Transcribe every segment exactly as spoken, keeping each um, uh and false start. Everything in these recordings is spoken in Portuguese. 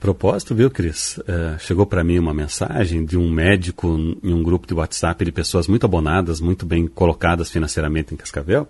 propósito, viu, Cris? Uh, chegou para mim uma mensagem de um médico em um grupo de WhatsApp de pessoas muito abonadas, muito bem colocadas financeiramente em Cascavel.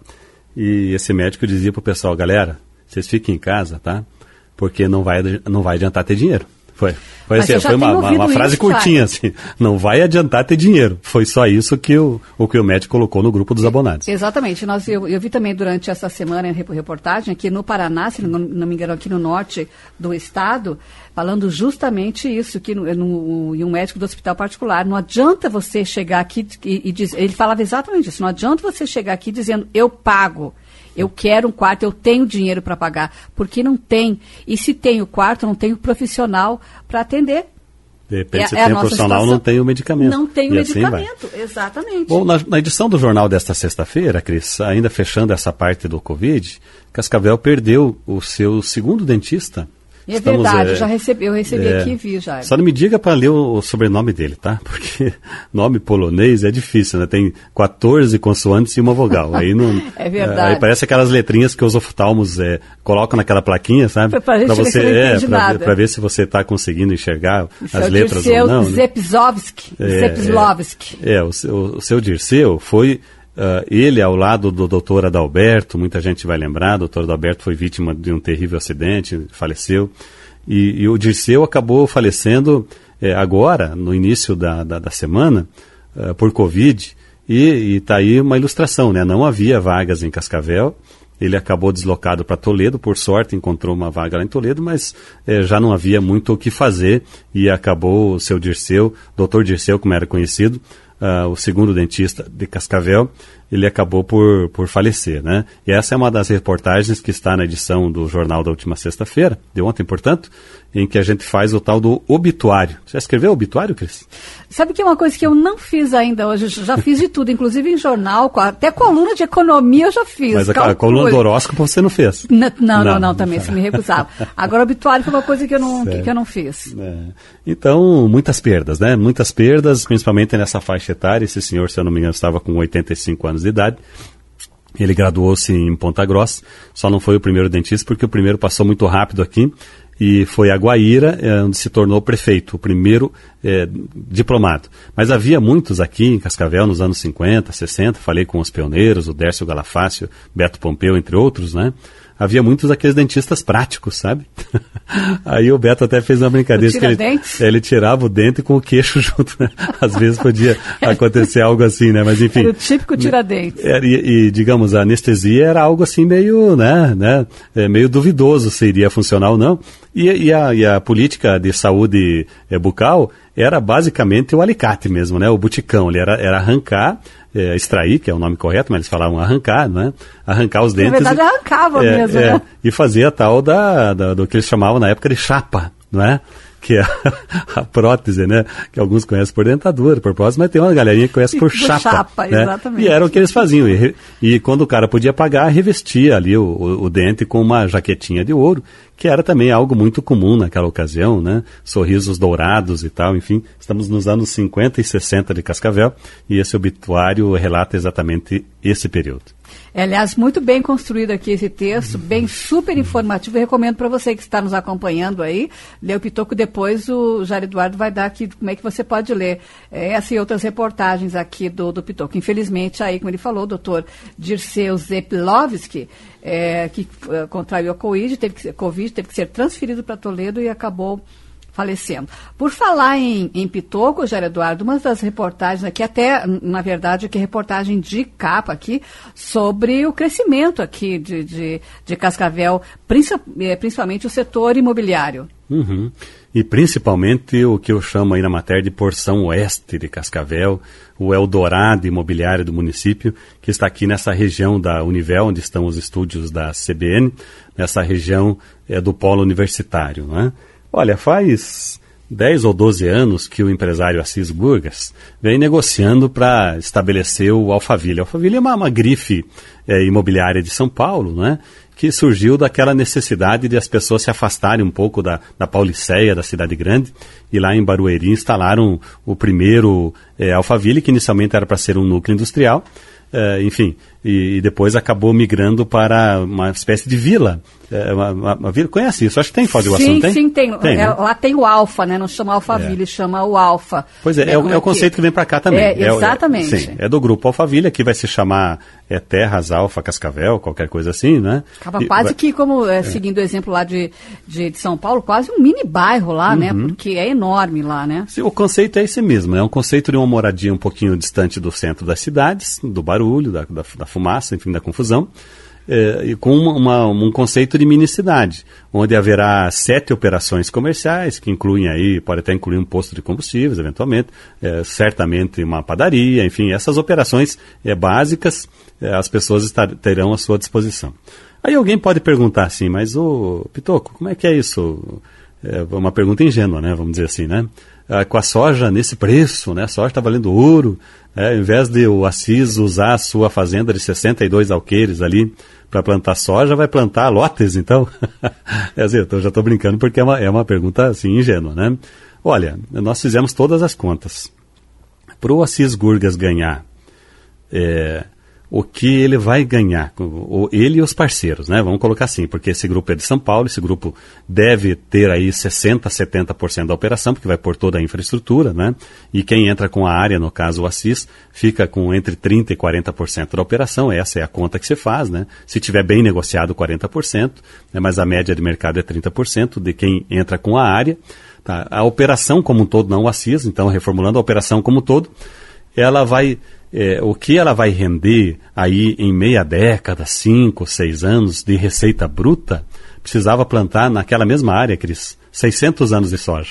E esse médico dizia para o pessoal, galera, vocês fiquem em casa, tá? Porque não vai, não vai adiantar ter dinheiro. Foi, foi, assim, foi uma, uma, uma frase isso, curtinha, assim, não vai adiantar ter dinheiro. Foi só isso que o, o que o médico colocou no grupo dos abonados. Exatamente. Nós, eu, eu vi também durante essa semana em reportagem aqui no Paraná, se não, não me engano, aqui no norte do estado, falando justamente isso, que no, no, e um médico do hospital particular, não adianta você chegar aqui e, e dizer, ele falava exatamente isso, não adianta você chegar aqui dizendo, eu pago. Eu quero um quarto, eu tenho dinheiro para pagar, porque não tem. E se tem o quarto, não tem o profissional para atender. De repente, é, se é tem o profissional, situação, não tem o medicamento. Não tem o e medicamento, assim exatamente. Bom, na, na edição do jornal desta sexta-feira, Cris, ainda fechando essa parte do Covid, Cascavel perdeu o seu segundo dentista. É Estamos, verdade, é, já recebi, eu recebi é, aqui e vi já. Só não me diga para ler o, o sobrenome dele, tá? Porque nome polonês é difícil, né? Tem quatorze consoantes e uma vogal. Aí não, é verdade. É, aí parece aquelas letrinhas que os oftalmos é, colocam naquela plaquinha, sabe? Para você, é, para ver se você está conseguindo enxergar Isso as é letras Dirceu ou não. Zepzowski, né? Zepzlowski. É, é, o, o, o seu Dirceu foi... Uh, ele ao lado do doutor Adalberto, muita gente vai lembrar, o doutor Adalberto foi vítima de um terrível acidente, faleceu, e, e o Dirceu acabou falecendo eh, agora, no início da, da, da semana, uh, por Covid, e está aí uma ilustração, né? Não havia vagas em Cascavel, ele acabou deslocado para Toledo, por sorte encontrou uma vaga lá em Toledo, mas eh, já não havia muito o que fazer, e acabou o seu Dirceu, doutor Dirceu, como era conhecido, Uh, o segundo dentista de Cascavel, ele acabou por, por falecer, né? E essa é uma das reportagens que está na edição do jornal da última sexta-feira, de ontem, portanto, em que a gente faz o tal do obituário. Você já escreveu obituário, Cris? Sabe que é uma coisa que eu não fiz ainda hoje, já fiz de tudo, inclusive em jornal, até coluna de economia eu já fiz. Mas a, a coluna do horóscopo você não fez? Não, não, não, não também, se me recusava. Agora, obituário foi uma coisa que eu não, que, que eu não fiz. É. Então, muitas perdas, né? Muitas perdas, principalmente nessa faixa etária. Esse senhor, se eu não me engano, estava com oitenta e cinco anos de idade. Ele graduou-se em Ponta Grossa, só não foi o primeiro dentista, porque o primeiro passou muito rápido aqui, e foi a Guaíra, é, onde se tornou prefeito, o primeiro é, diplomado. Mas havia muitos aqui em Cascavel nos anos cinquenta, sessenta, falei com os pioneiros, o Dércio Galafácio, Beto Pompeu, entre outros, né? Havia muitos daqueles dentistas práticos, sabe? Aí o Beto até fez uma brincadeira que ele, ele tirava o dente com o queixo junto, né? Às vezes podia acontecer algo assim, né? Mas enfim. Era o típico tiradentes. E, e, digamos, a anestesia era algo assim meio, né? né é, meio duvidoso se iria funcionar ou não. E, e, a, e a política de saúde é, bucal era basicamente o alicate mesmo, né? O buticão, ele era, era arrancar, é, extrair, que é o nome correto, mas eles falavam arrancar, né? Arrancar os dentes. Na verdade, e, arrancava é, mesmo, é, né? E fazia a tal da, da, do que eles chamavam na época de chapa, não é? Que é a, a prótese, né? Que alguns conhecem por dentadura, por prótese, mas tem uma galerinha que conhece por chapa. chapa, né? exatamente. E era o que eles faziam. E, e quando o cara podia pagar, revestia ali o, o, o dente com uma jaquetinha de ouro, que era também algo muito comum naquela ocasião, né? Sorrisos dourados e tal, enfim. Estamos nos anos cinquenta e sessenta de Cascavel, e esse obituário relata exatamente esse período. É, aliás, muito bem construído aqui esse texto, bem super informativo. Eu recomendo para você que está nos acompanhando aí, ler o Pitoco. Depois o Jair Eduardo vai dar aqui como é que você pode ler essa e outras reportagens aqui do, do Pitoco. Infelizmente, aí, como ele falou, o doutor Dirceu Zepzlowski, é, que uh, contraiu a COVID teve, que, COVID, teve que ser transferido para Toledo e acabou falecendo. Por falar em, em Pitoco, Jair Eduardo, uma das reportagens aqui, até, na verdade, aqui reportagem de capa aqui, sobre o crescimento aqui de, de, de Cascavel, principalmente o setor imobiliário. Uhum. E principalmente o que eu chamo aí na matéria de porção oeste de Cascavel, o Eldorado imobiliário do município, que está aqui nessa região da Univel, onde estão os estúdios da C B N, nessa região é, do polo universitário, não é? Olha, faz dez ou doze anos que o empresário Assis Burgas vem negociando para estabelecer o Alphaville. O Alphaville é uma, uma grife é, imobiliária de São Paulo, né, que surgiu daquela necessidade de as pessoas se afastarem um pouco da, da Pauliceia, da cidade grande, e lá em Barueri instalaram o primeiro é, Alphaville, que inicialmente era para ser um núcleo industrial. Uh, enfim, e, e depois acabou migrando para uma espécie de vila. É, uma, uma, uma vila. Conhece isso? Acho que tem em Foz do Iguaçu, sim, não tem? Sim, tem. tem é, né? Lá tem o Alfa, né? Não chama Alphaville, é. chama o Alfa. Pois é, é, é, o, é o conceito que vem para cá também. É, exatamente. É, é, sim, é do grupo Alphaville, que vai se chamar é, Terras Alfa Cascavel, qualquer coisa assim, né? Acaba e, quase vai... que, como é, seguindo o exemplo lá de, de, de São Paulo, quase um mini bairro lá, uhum. né? Porque é enorme lá, né? Sim, o conceito é esse mesmo, é um conceito de uma moradia um pouquinho distante do centro das cidades, do barulho, da, da, da fumaça, enfim, da confusão. É, e com uma, uma, um conceito de minicidade, onde haverá sete operações comerciais, que incluem aí, pode até incluir um posto de combustíveis, eventualmente, é, certamente uma padaria, enfim, essas operações é, básicas, é, as pessoas estar, terão à sua disposição. Aí alguém pode perguntar assim, mas ô Pitoco, como é que é isso? É uma pergunta ingênua, né, vamos dizer assim, né? Ah, com a soja nesse preço, né, a soja está valendo ouro, é, ao invés de o Assis usar a sua fazenda de sessenta e dois alqueires ali para plantar soja, vai plantar lotes, então? É assim, eu já estou brincando porque é uma, é uma pergunta assim, ingênua, né? Olha, nós fizemos todas as contas. Para o Assis Gurgas ganhar é, o que ele vai ganhar, ele e os parceiros, né? Vamos colocar assim, porque esse grupo é de São Paulo, esse grupo deve ter aí sessenta, setenta por cento da operação, porque vai por toda a infraestrutura, né? E quem entra com a área, no caso o Assis, fica com entre trinta e quarenta por cento da operação, essa é a conta que se faz, né? Se tiver bem negociado, quarenta por cento, né? Mas a média de mercado é trinta por cento de quem entra com a área. Tá? A operação como um todo, não o Assis, então reformulando a operação como um todo, ela vai... É, o que ela vai render aí em meia década, cinco, seis anos de receita bruta, precisava plantar naquela mesma área, Cris, seiscentos anos de soja.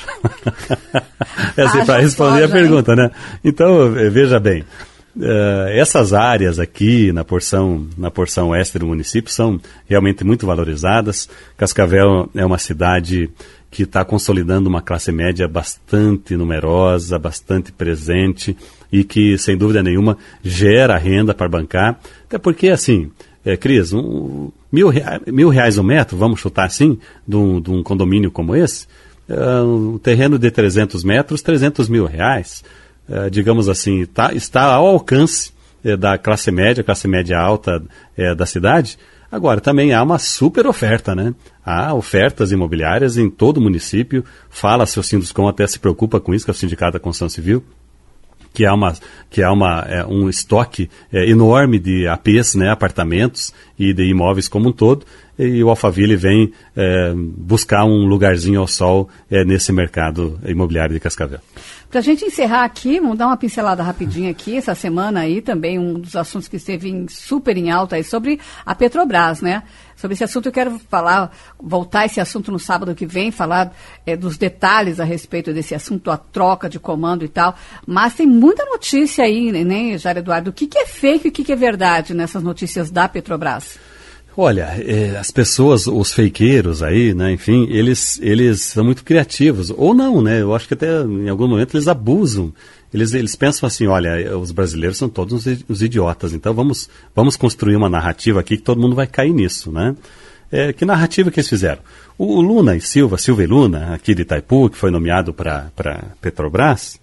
É assim, para responder soja, a pergunta, hein? Né? Então, veja bem, uh, essas áreas aqui na porção, na porção oeste do município são realmente muito valorizadas. Cascavel é uma cidade que está consolidando uma classe média bastante numerosa, bastante presente e que, sem dúvida nenhuma, gera renda para bancar. Até porque, assim, é, Cris, um, mil, rea, mil reais o metro, vamos chutar assim, de um, de um condomínio como esse, uh, um terreno de trezentos metros, trezentos mil reais, uh, digamos assim, tá, está ao alcance uh, da classe média, classe média alta uh, da cidade. Agora, também há uma super oferta, né? Há ofertas imobiliárias em todo o município. Fala-se, o Sinduscom até se preocupa com isso, que é o Sindicato da Construção Civil, que há, uma, que há uma, é, um estoque é, enorme de A Pês, né, apartamentos e de imóveis como um todo, e o Alphaville vem é, buscar um lugarzinho ao sol é, nesse mercado imobiliário de Cascavel. Para a gente encerrar aqui, vamos dar uma pincelada rapidinha aqui, essa semana aí também um dos assuntos que esteve em, super em alta aí sobre a Petrobras, né? Sobre esse assunto eu quero falar, voltar esse assunto no sábado que vem, falar é, dos detalhes a respeito desse assunto, a troca de comando e tal, mas tem muita notícia aí, né, Jair Eduardo? O que, que é fake e o que, que é verdade nessas notícias da Petrobras? Olha, é, as pessoas, os fakeiros aí, né, enfim, eles, eles são muito criativos, ou não, né, eu acho que até em algum momento eles abusam, eles, eles pensam assim, olha, os brasileiros são todos os, os idiotas, então vamos, vamos construir uma narrativa aqui que todo mundo vai cair nisso, né. É, que narrativa que eles fizeram? O, o Luna e Silva, Silva e Luna, aqui de Itaipu, que foi nomeado para Petrobras,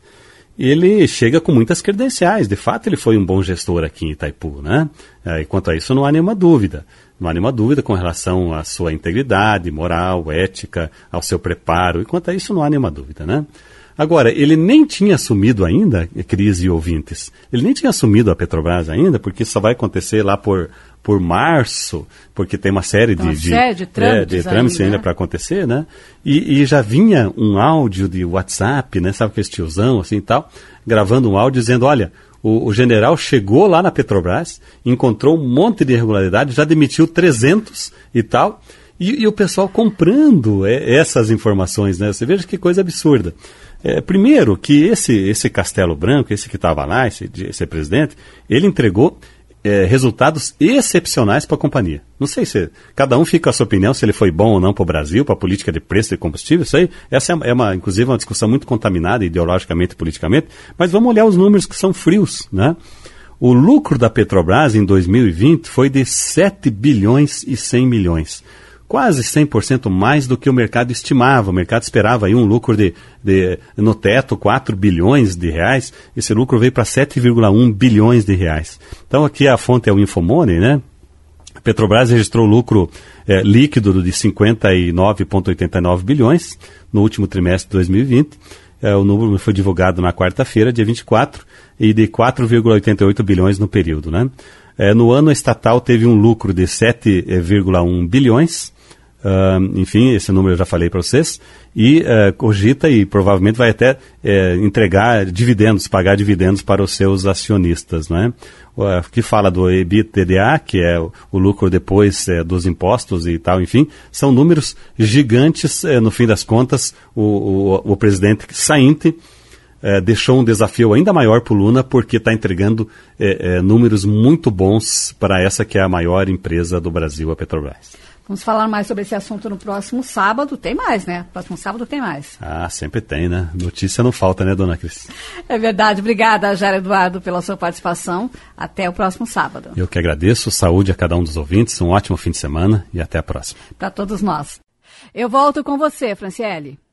ele chega com muitas credenciais, de fato ele foi um bom gestor aqui em Itaipu, né, é, e quanto a isso não há nenhuma dúvida. Não há nenhuma dúvida com relação à sua integridade moral, ética, ao seu preparo, e quanto a isso não há nenhuma dúvida, né? Agora, ele nem tinha assumido ainda, Cris e ouvintes, ele nem tinha assumido a Petrobras ainda, porque isso só vai acontecer lá por, por março, porque tem uma série de, uma de, série de trâmites, é, de trâmites ainda, ainda para acontecer, né? E, e já vinha um áudio de WhatsApp, né? Sabe aquele tiozão assim e tal, gravando um áudio dizendo, olha, O, o general chegou lá na Petrobras, encontrou um monte de irregularidade, já demitiu trezentos e tal, e, e o pessoal comprando é, essas informações, né? Você veja que coisa absurda. É, primeiro, que esse, esse Castelo Branco, esse que estava lá, esse, esse presidente, ele entregou é, resultados excepcionais para a companhia. Não sei se cada um fica com a sua opinião, se ele foi bom ou não para o Brasil, para a política de preço de combustível, isso aí, essa é, uma, inclusive, uma discussão muito contaminada ideologicamente e politicamente, mas vamos olhar os números que são frios, né? O lucro da Petrobras em dois mil e vinte foi de sete bilhões e cem milhões, quase cem por cento mais do que o mercado estimava. O mercado esperava aí um lucro de, de no teto, quatro bilhões de reais. Esse lucro veio para sete vírgula um bilhões de reais. Então aqui a fonte é o Infomoney, né? A Petrobras registrou lucro é, líquido de cinquenta e nove vírgula oitenta e nove bilhões no último trimestre de dois mil e vinte. É, o número foi divulgado na quarta-feira, dia vinte e quatro, e de quatro vírgula oitenta e oito bilhões no período, né? É, no ano, a estatal teve um lucro de sete vírgula um bilhões, uh, enfim, esse número eu já falei para vocês, e uh, cogita e provavelmente vai até uh, entregar dividendos, pagar dividendos para os seus acionistas, né? Uh, que fala do EBITDA, que é o, o lucro depois uh, dos impostos e tal, enfim, são números gigantes, uh, no fim das contas, o, o, o presidente sainte É, deixou um desafio ainda maior para o Lula, porque está entregando é, é, números muito bons para essa que é a maior empresa do Brasil, a Petrobras. Vamos falar mais sobre esse assunto no próximo sábado. Tem mais, né? Próximo sábado tem mais. Ah, sempre tem, né? Notícia não falta, né, dona Cris? É verdade. Obrigada, Jair Eduardo, pela sua participação. Até o próximo sábado. Eu que agradeço. Saúde a cada um dos ouvintes. Um ótimo fim de semana e até a próxima. Para todos nós. Eu volto com você, Franciele.